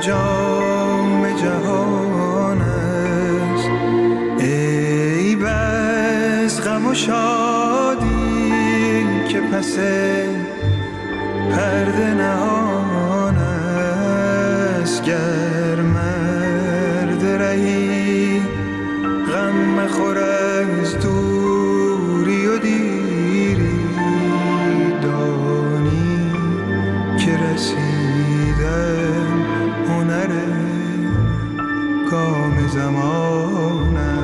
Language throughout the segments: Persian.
جام جهان است. ای بس غم و شادی که پس پرده نهان است. گر مرد رهی غم مخور از دوری و دیری، دانی که رسیدن هنر گام زمان است.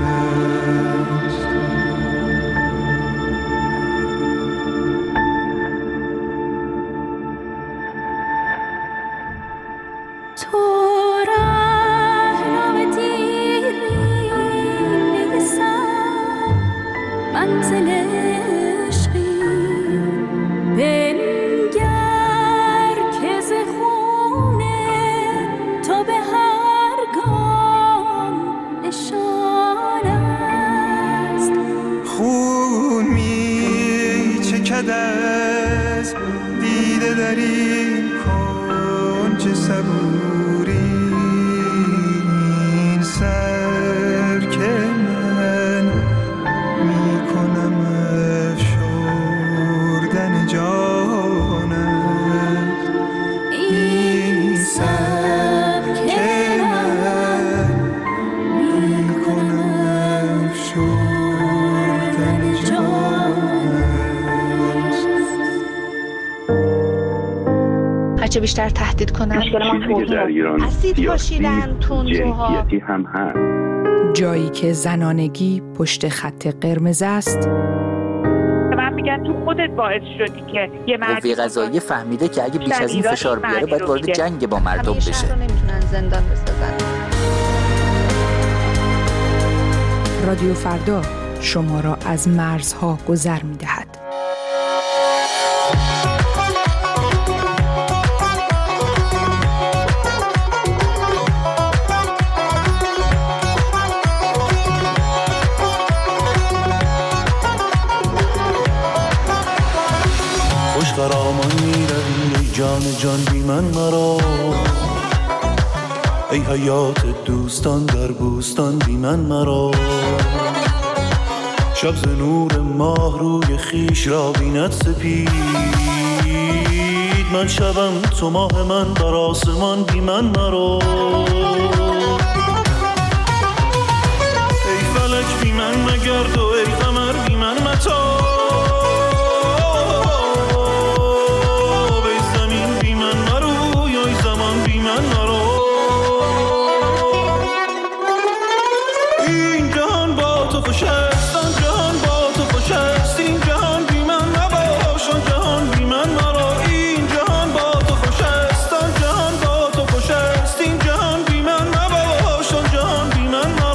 از دیده در این کنج صبوری، این سر که من میکنم افشردن جان است. این سر که من میکنم افشردن جان است. هرچه بیشتر تهدید کنن اسید پاشیدن تندروها هم هست. جایی که زنانگی پشت خط قرمز است. من میگن تو خودت باعث شدی که یه مرد قوه قضاییه فهمیده که اگه بیش از این فشار بیاره باید وارد جنگ با مردم بشه. شهر رو نمیتونن زندان بسازن. رادیو فردا شما را از مرزها گذر می‌دهد. خوش خرامان میروی ای جان جان بی من مرا، ای حیات دوستان در بوستان بی من مرا. شب ز نور ماه روی خیش را بیند سپید، من شبم تو ماه من بر آسمان بی من مرا. ای فلک بی من مگرد و ای قمر بی من متاب، ای زمین بی من مرو یا ای زمان بی من مرو. این جهان با تو خوش است، آن جهان با تو خوش است، این جهان بی من نباش، آن جهان بی من مرا. این جهان با تو خوش است، آن جهان با تو خوش است، این جهان بی من نباش، آن جهان بی من مرا.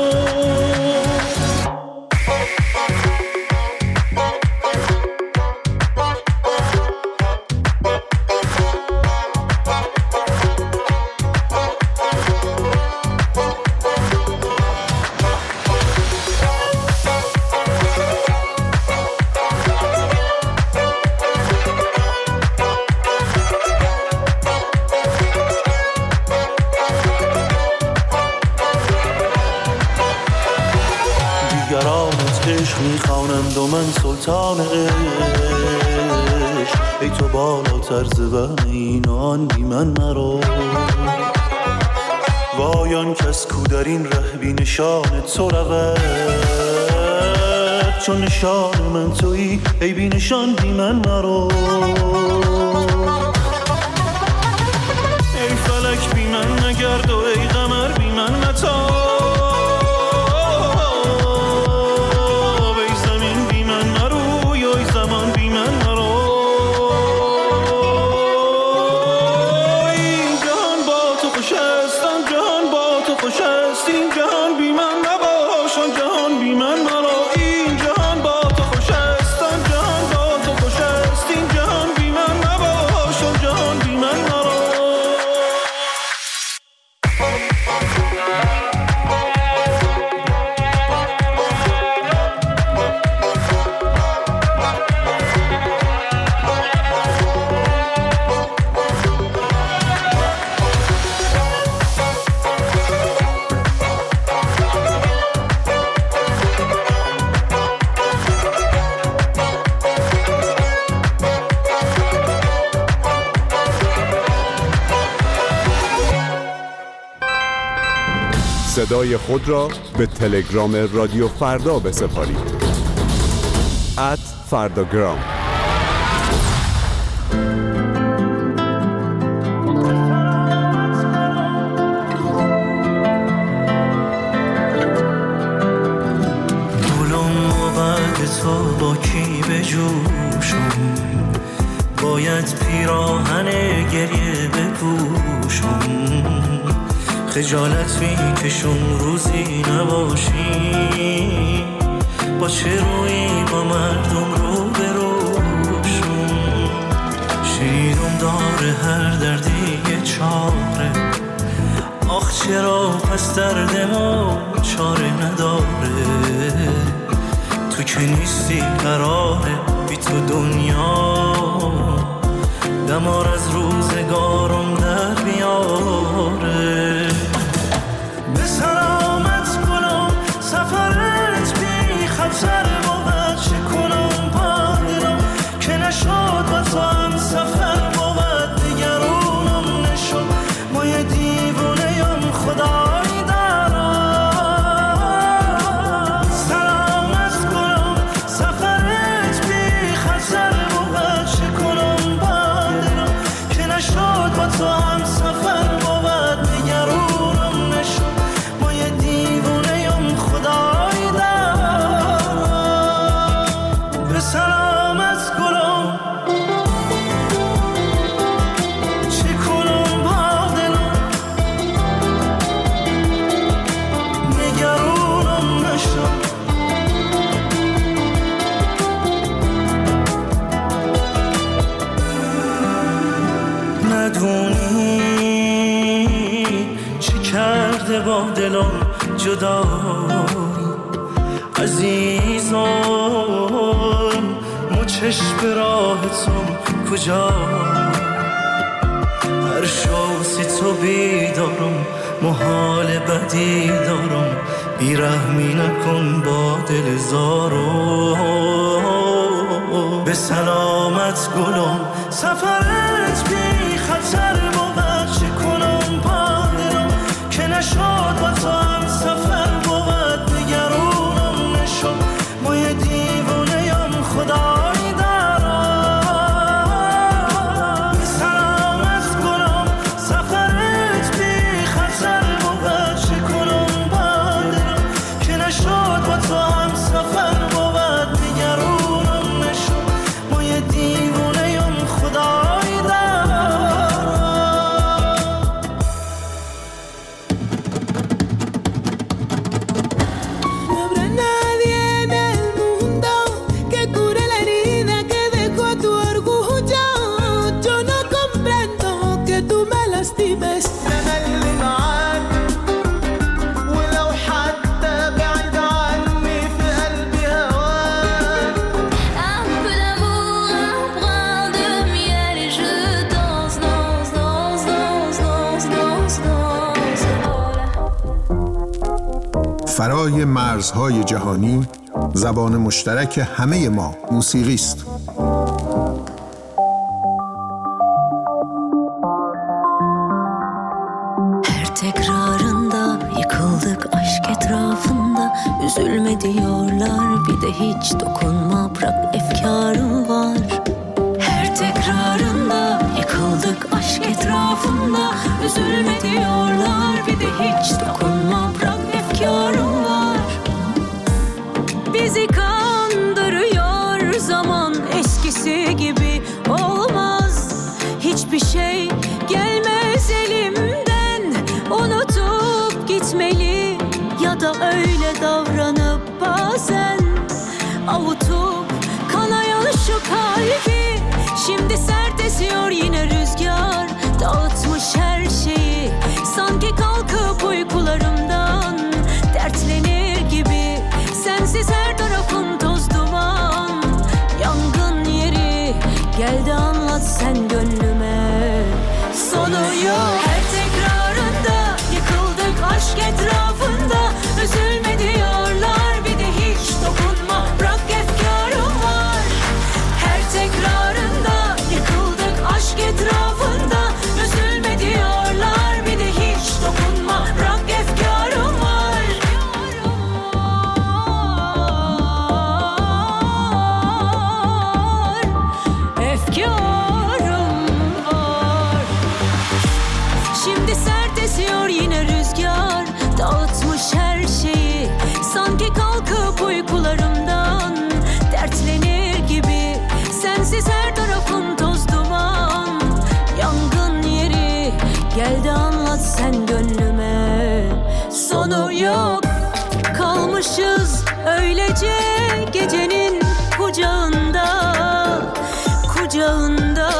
دیگرانت عشق میخوانند و من سلطان عشق، ای تو بالاتر ز وهم این و آن بی من مرا. وای آن کس کو در این ره بی نشان تو رود، چون نشان من تویی ای بی نشان بی من مرا. ای فلک بی من نگرد و ای قمر بی من متاب، ای زمین بی من مرو یا ای زمان بی من مرو. این جهان با تو خوش است، آن جهان با تو خوش است، این جهان بی من نباش، آن جهان بی من مرا. این جهان با تو خوش است، آن جهان با تو خوش است، این جهان بی من نباش. صدای خود را به تلگرام رادیو فردا بسپارید. @فرداگرام. تو با کی بجوشم، باید پیراهن گریه بپوشم، خجالت میکشم روزی نباشی، با چه روی با مردم رو بروشم، شیرم داره هر دردی یه چاره، آخ چرا پس دردمو چاره نداره، تو که نیستی قراره بی تو دنیا دمار از روزگارم در بیاره. به سلامت کنم سفرت بی خطر بود، چه کنم با دلم که نشد با تو هم سفر بود، نگرانم نشد ما یه دیوونه یم خدای دارم. تو هم سفر بود، نگرانم نشد ما یه دیوونه یم خدای دارم. به سلامت گلم چی کنم با دلم، نگرانم نشد. ندونی چی کرده با دلم جدایی عزیزم، مچش به راهتم کجا، هر شوسی تو بیدارم محال بدی دارم، بیرحمی نکن با دل زارم. به سلامت گلم سفرت بی خطر بود، چه کنم با دلم که نشد با تو هم سفر بود، نگرانم نشد ما یه دیوونه یم خدای دارم. به سلامت گلم سفرت بی خطر بود، چه کنم با دلم که نشد با تو هم سفر بود، نگرانم نشد ما یه دیوونه یم خدای دارم. فرای مرزهای جهانی، زبان مشترک همه ما موسیقی است. Her tekrarında yıkıldık aşk etrafında, üzülme diyorlar bir de hiç dokunma bırak efkarım var. Her tekrarında yıkıldık aşk etrafında, üzülme diyorlar bir de hiç dokunma bırak efkarım var. Bizi kandırıyor zaman, eskisi gibi olmaz. Hiçbir şey gelmez elimden, unutup gitmeli ya da öyle davranıp bazen avutup kanayan şu kalbi. Şimdi sert esiyor yine rüzgar, dağıtmış her şeyi. Sanki kalkıp uykularımdan dertlenir gibi. Sensiz her tarafım toz duman, yangın yeri. Gel de anlat sen gönlüme, sonu yok. Her tekrarında yıkıldık aşk etrafında, üzülme diyorlar bir de hiç dokunma bırak efkarım var. Her tekrarında yıkıldık aşk etrafında, üzülme diyorlar bir de hiç dokunma bırak efkarım var. Şimdi sert esiyor yine rüzgar, dağıtmış her şeyi. Sanki kalkıp uykularımdan dertlenir gibi. Sensiz her tarafım toz duman, yangın yeri. Gel de anlat sen gönlüme. Sonu yok, kalmışız öylece gecenin kucağında, kucağında.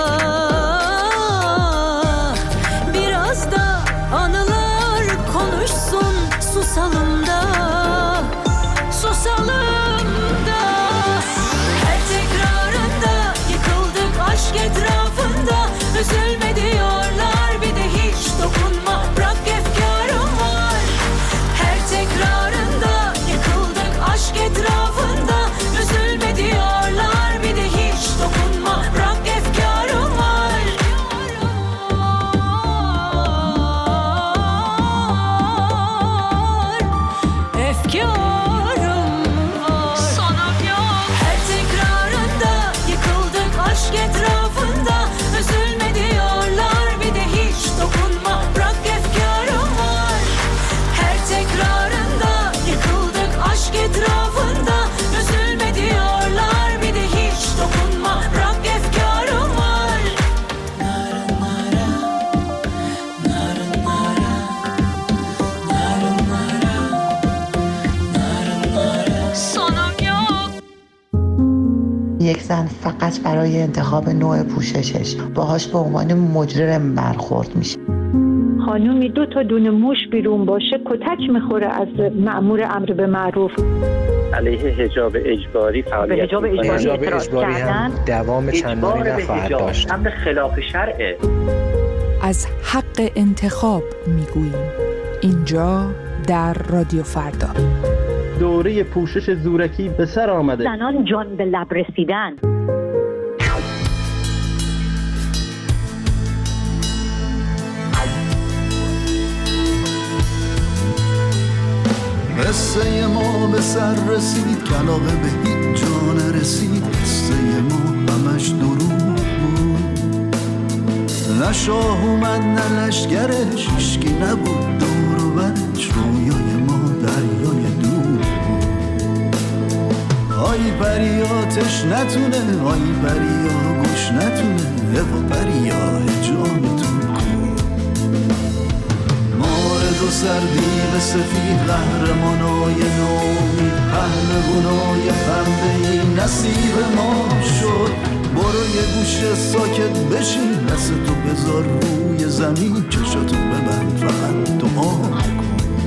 Biraz da anılar konuşsun, susalım da, susalım da. Her tekrarında yıkıldık aşk etrafında. Üzülme diyorlar bir de hiç dokunma, bırak efkarım var. Her tekrarında yıkıldık aşk etrafında. Üzülme diyorlar bir de hiç dokunma, bırak efkarım var. Efkarım var. Sonum yok. Her tekrarında yıkıldık aşk etrafında. Üzülme diyorlar bir de hiç dokunma, bırak efkarım var. Her tekrarında yıkıldık aşk etrafında. Üzülme diyorlar bir de hiç dokunma, bırak efkarım var. Sonum yok. یک زن فقط برای انتخاب نوع پوششش باهاش به عنوان مجرم برخورد میشه. خانومی 2 تا دونه موش بیرون باشه کتک میخوره از مأمور امر به معروف. علیه حجاب اجباری فعالیت حجاب اجباری هم دوام چندانی نخواهد داشت. امر خلاف شرعه. از حق انتخاب میگوییم اینجا در رادیو فردا. دوره پوشش زورکی به سر آمده. زنان جان به لب رسیدن. قصه ما به سر رسید، کلاغه به هیچ جا نرسید. قصه ما همش دروغ بود، نه شاه اومد نه لشگرش، هیچکی نبود دور و برش. رویای ما دریای دور بود. آی پریاتش نتونه، آی پریا گوش نتونه. و پریا جانتون دو سردی به سفید، قهرمانای نومید، پهلوانای پنبه‌ای نصیب ما شد. برو یه گوشه ساکت بشین، دستتو بذار روی زمین، چشاتو ببند فقط دعا کن.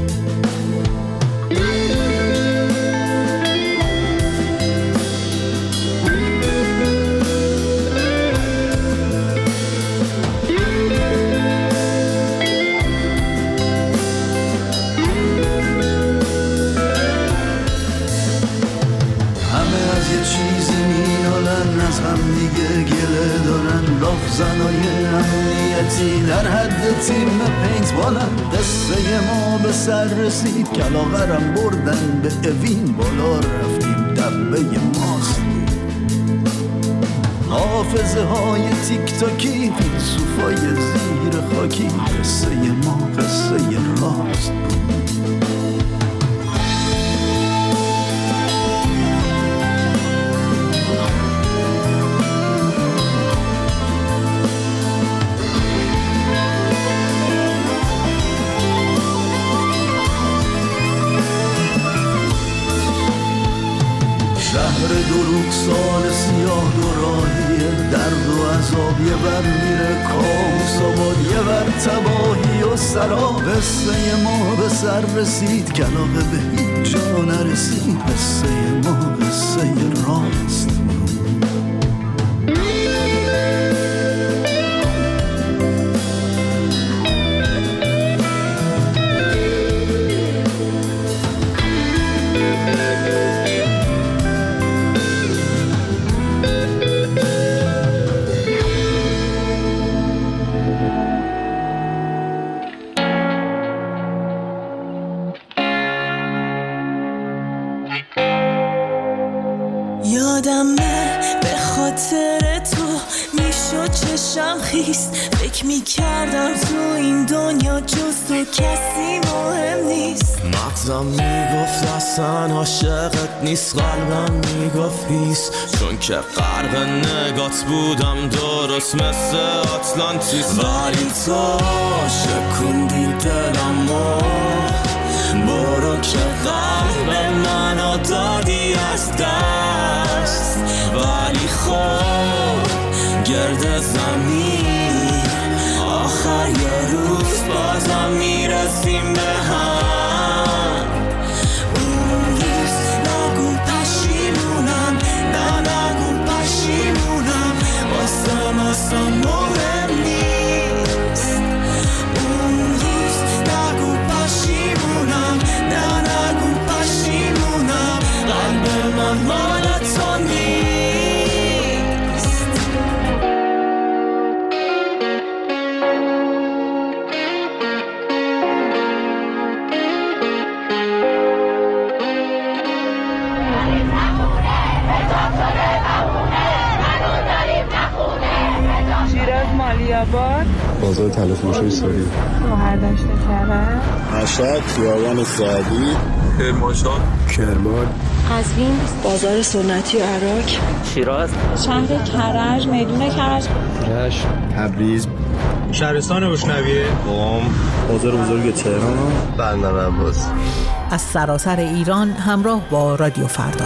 از هم دیگه گله دارن، لافزنای امنیتی در حد تیم پینت بالن. قصه ما به سر رسید، کلاغرم بردن به اوین، بالا رفتیم دبه ماست. حافظه های تیک تاکی، فیلسوفای زیر خاکی. قصه ما قصه راست بود. دروغ سال سیاه دو راهیه، درد و عذاب یه بر میره، کابوس آباد یه بر تباهی و سراب. قصه ما به سر رسید، کلاغه به هیچ جا نرسید. قصه ما قصه راست بود. یادمه به خاطر تو میشد چشم خیس، فکر میکردم تو این دنیا تو کسی مهم نیست. مغزم میگفت اصلا عاشقت نیست، قلبم میگفت هیس، چون که غرق نگات بودم درست مثل آتلانتیس. ولی تو شکوندی دلمو، برو که قلب منو دادی از دست. ولی خب گرد زمین آخر یه روز بازم میرسیم به هم. اون روز نگو پشیمونم، نه نگو پشیمونم، واسه مهم نیست. اون روز نگو پشیمونم، نه نگو پشیمونم، قلب من مال تو نیست. مالیاباد، بازار طلا فروشی ساری، مهردشت کرد، مشهد، خیابان سعدی، کرمانشاه، کرمان، قزوین، بازار سنتی و عراق، شیراز، شهر کرج، میدون کرج، رشت، تبریز، شهرستان بشنویه، قم، بازار بزرگ تهران، بندر عباس. از سراسر ایران همراه با رادیو فردا.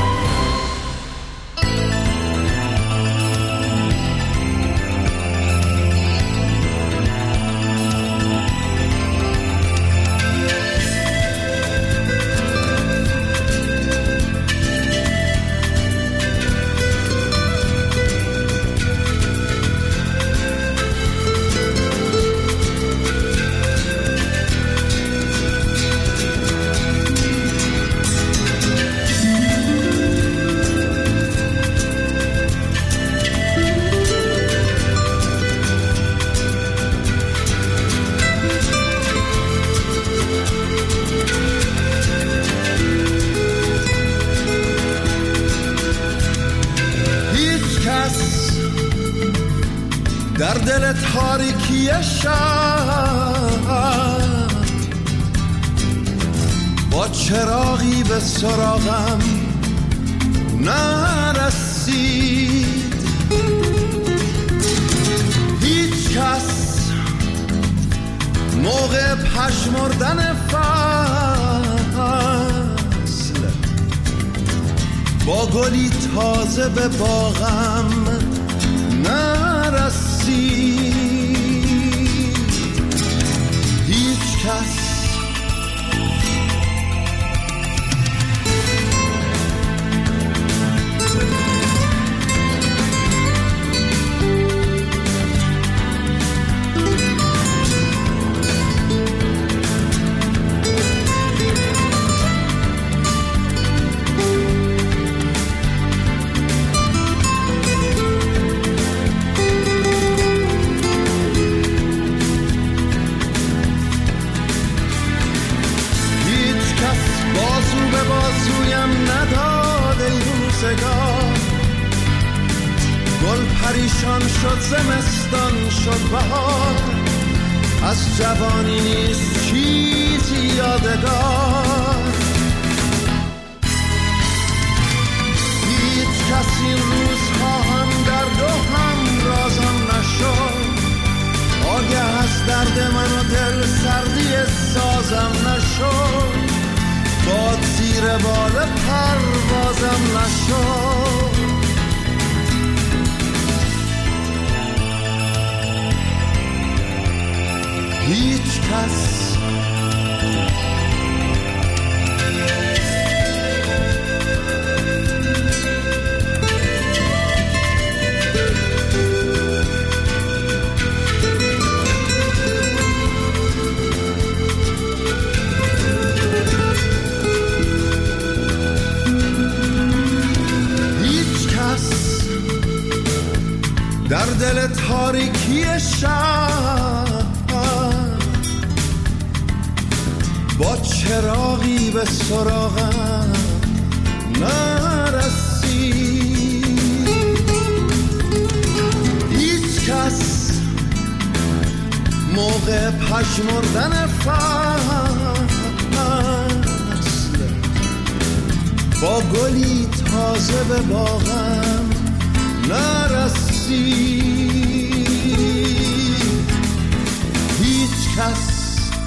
در دل تاریکی شب با چراغی به سراغم نرسید. هیچ کس موقع پژمردن فصل با گلی تازه به باغم نرسید. هیچ کس گل پریشان شد، زمستان شد بهار، از جوانی نیست چیزی یادگار. هیچ کس این روزها هم درد و هم رازم نشد، آگه از درد من و دل سردی سازم نشد، باد زیر بال پروازم نشد. هیچ کس در دل تاریکی شب با چراغی به سراغم نرسید. هیچ کس موقع پژمردن فصل با گلی تازه به باغم نرسید. هیچ کس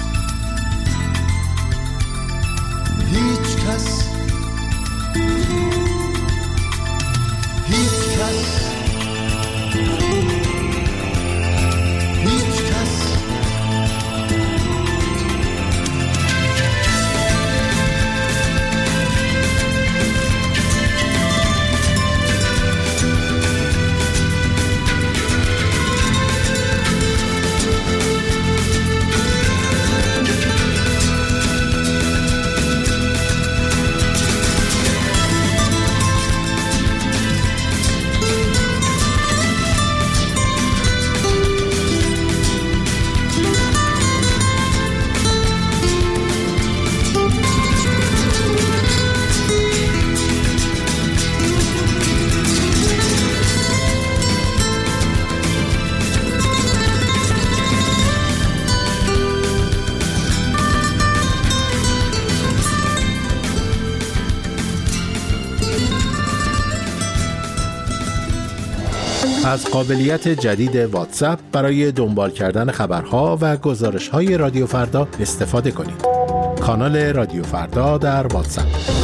از قابلیت جدید واتساپ برای دنبال کردن خبرها و گزارش‌های رادیو فردا استفاده کنید. کانال رادیو فردا در واتساپ.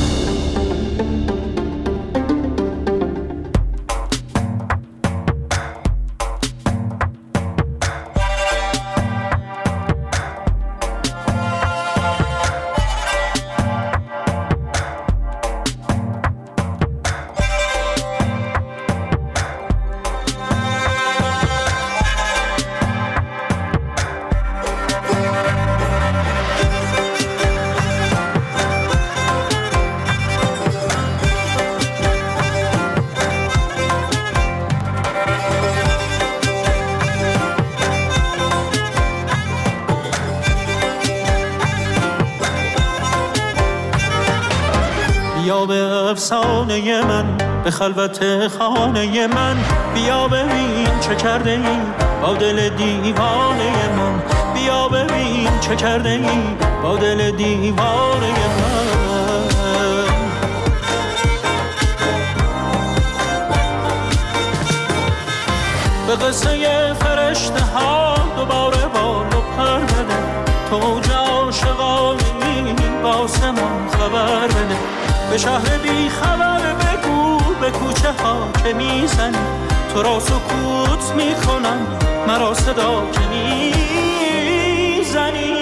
بیا به افسانه من، به خلوت خانه من، بیا ببین چه کرده ای با دل دیوانه من، بیا ببین چه کرده ای با دل دیوانه من. به قصه فرشته ها دوباره بال و پر بده، تو عاشقانی با آسمان خبر بده، به شهر بی خبر بگو به کوچه ها که میزنی، تو را سکوت میکنم مرا صدا که میزنی.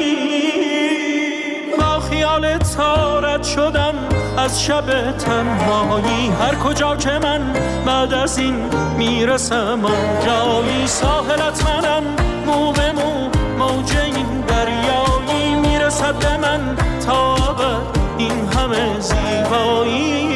با خیال تارت شدم از شب تنهایی، هر کجا که من بعد از این میرسم جایی، ساحلت منم مو به مو، موج این دریایی میرسد به من تا ابد این همه زیبایی.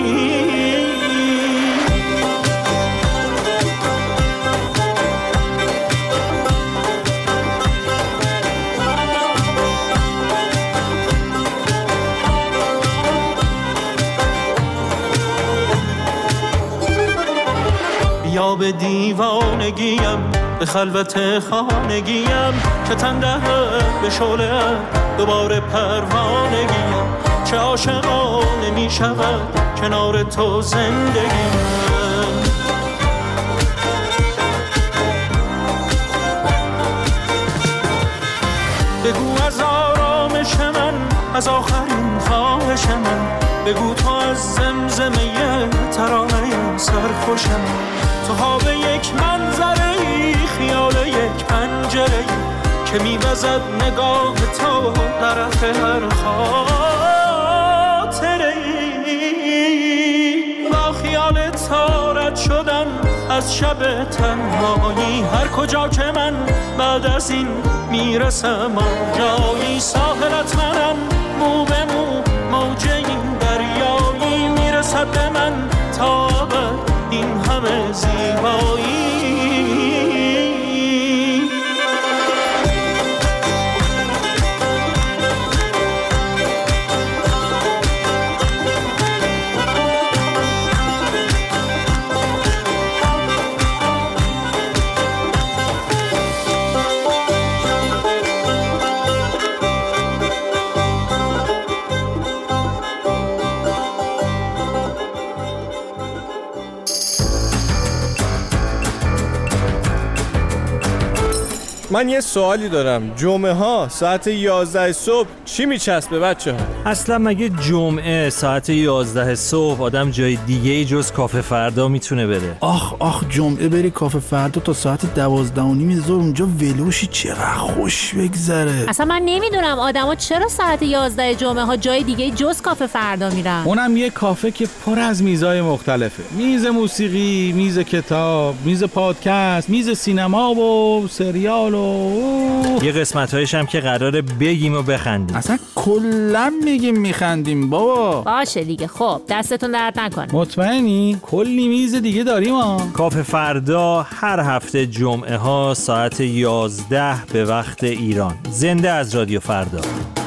بیا به دیوانگیم، به خلوت خانگیم، که تن دهد به شعله دوباره پروانگیم، چه عاشقانه می شود کنار تو زندگیم. بگو از آرامش من، از آخرین خواهش من، بگو تو از زمزمه ترانه سرخوش من، تو ها به یک منظره ای، خیال یک پنجره ای که می‌وزد نگاه تو طرف هر خاطره ای. با خیال تارت شدم از شب تنهایی، هر کجا که من بعد از این میرسم جایی، ساحلت منم مو به مو، موج این دریایی میرسد به من تا ابد این همه زیبایی. من یه سوالی دارم. جمعه ها ساعت 11 صبح چی میچسبه بچه ها؟ اصلا مگه جمعه ساعت 11 صبح آدم جای دیگه ای جز کافه فردا میتونه بره؟ آخ جمعه بری کافه فردا تا ساعت 12:30 ظهر اونجا ولوشی چقدر خوش بگذره. اصلا من نمیدونم آدما چرا ساعت 11 جمعه ها جای دیگه جز کافه فردا میرن. اونم یه کافه که پر از میزای مختلفه. میز موسیقی، میز کتاب، میز پادکست، میز سینما و سریال و یه قسمت‌هایش هم که قراره بگیم و بخندیم. اصلا کلا میگیم میخندیم بابا. باشه دیگه، خب دستتون درد نکنه. مطمئنی؟ کلی میز دیگه داریم ها. کافه فردا هر هفته جمعه ها ساعت 11 به وقت ایران. زنده از رادیو فردا.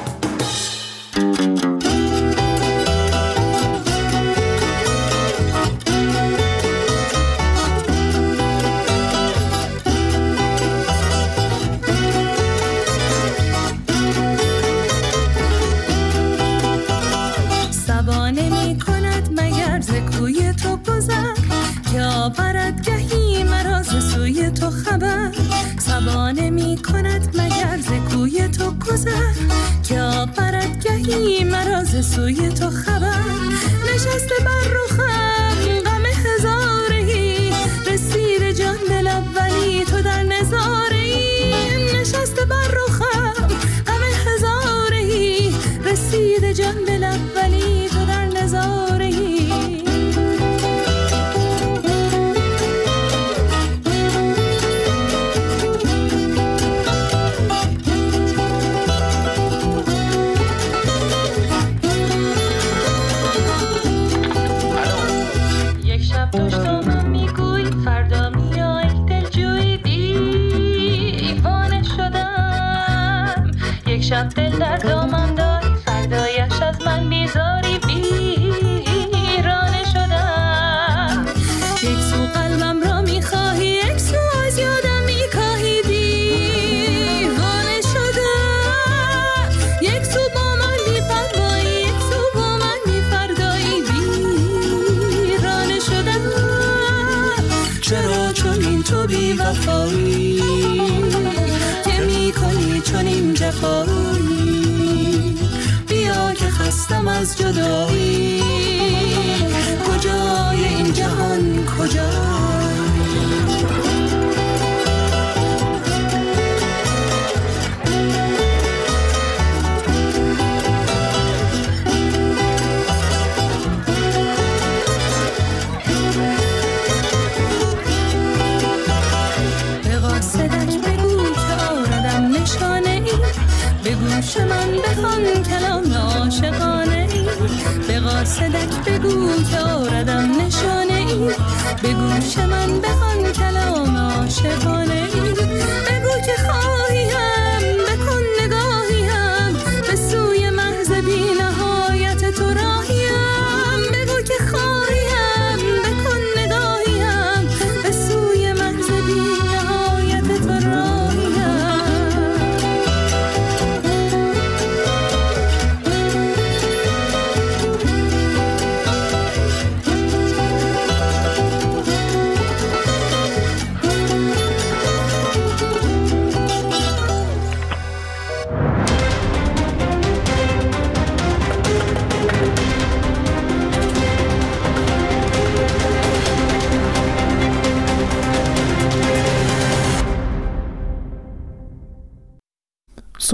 سبانه می کند مگر ز کوی تو گذر که آورد گهی مرا ز سوی تو خبر. نشسته بر رخم غم هزارهی رسید جان دل اولی تو در نظارهی. نشسته بر رخم غم هزارهی رسید جان دل اولی تو در نظارهی. شب دل در دامم داری فردایش از من بیزاری ویرانه شدم. یک سو قلبم را میخواهی یک سو از یادم میکاهی دیوانه شدم. یک سو با من بی‌پروایی یک سو با من بی‌فردایی ویرانه شدم. چرا چنین تو بی‌وفایی که میکنی چنین جفایی؟ بیا که خستم از جدایی. کجای این جهان کجای؟ به گوش من بخوان کلام عاشقانه ای. به قاصدک بگو که آردم نشانه ای. به گوش من بخوان کلام عاشقانه ای. بگو که خواهی